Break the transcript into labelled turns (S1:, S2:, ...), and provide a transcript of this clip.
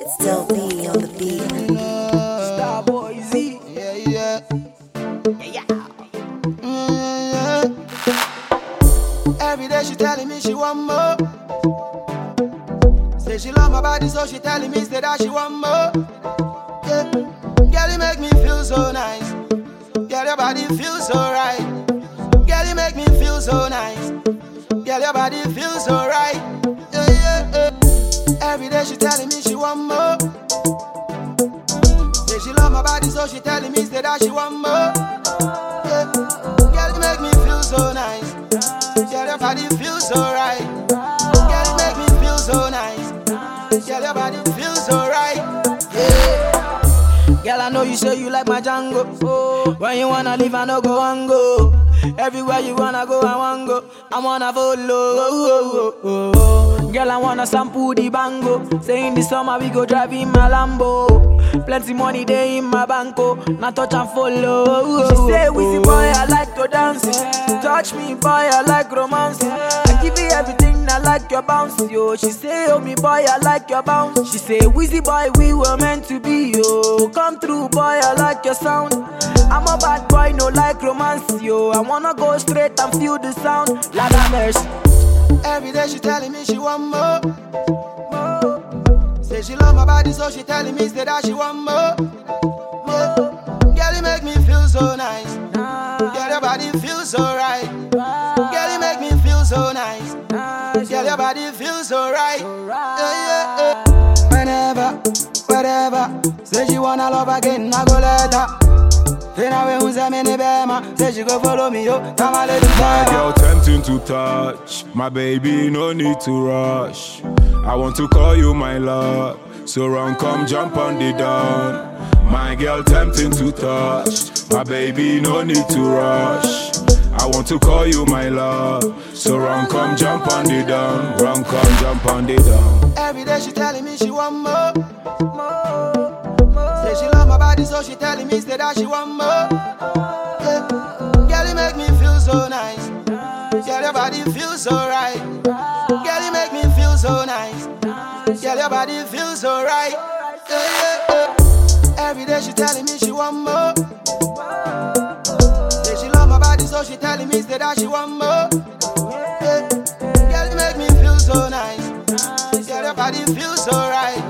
S1: Still be on the beat.
S2: Starboy Z.
S3: Yeah. Every day she telling me she want more. Say she love my body, so she telling me say that she want more. Yeah. Girl, you make me feel so nice. Girl, your body feels so right. Girl, you make me feel so nice. Girl, your body feels so right. Yeah. Every day she telling me she want more. Say she love my body, so she telling me say that she want more. Yeah. Girl, you make me feel so nice. Girl, your body feels so right. Girl, you make me feel so nice. Girl, your body feels so right. Yeah. Girl, I know you say you like my Django. Oh, when you wanna leave, I no go and go. Everywhere you wanna go, I wanna go. I wanna follow. Girl, I wanna sample the bango. Say in the summer we go drive in my Lambo. Plenty money there in my banco. Now touch and follow. She say, Wizzy boy, I like to dance. Touch me, boy, I like romance. I give you everything, I like your bounce, yo. She say, oh me boy, I like your bounce. She say, Wizzy boy, we were meant to be, yo. Come through, boy, I like your sound. I'm a bad boy, no like romance, yo. I wanna go straight and feel the sound. Lord have mercy. Every day she telling me she want more. Say she love my body, so she telling me say that she want more. Girl, you make me feel so nice. Girl, your body feels so right. Girl, you make me feel so nice. Girl, your body feels so right. Yeah. Whenever, wherever, say she wanna love again, I go let her. Say she go follow me, yo.
S4: My girl tempting to touch. My baby, no need to rush. I want to call you my love. So run, come jump on the dawn. My girl tempting to touch. My baby, no need to rush. I want to call you my love. So run, come jump on the dawn. Run, come jump on the dawn.
S3: Every day she telling me she want more. Say she love my body, so she telling me say that she want more. Yeah. Girl, you make me feel so nice. Girl, your body feels so right. Girl, you make me feel so nice. Girl, your body feels so right. Yeah. Every day she telling me she want more. Say she love my body, so she telling me say that she want more. Yeah. Girl, you make me feel so nice. Girl, your body feels so right.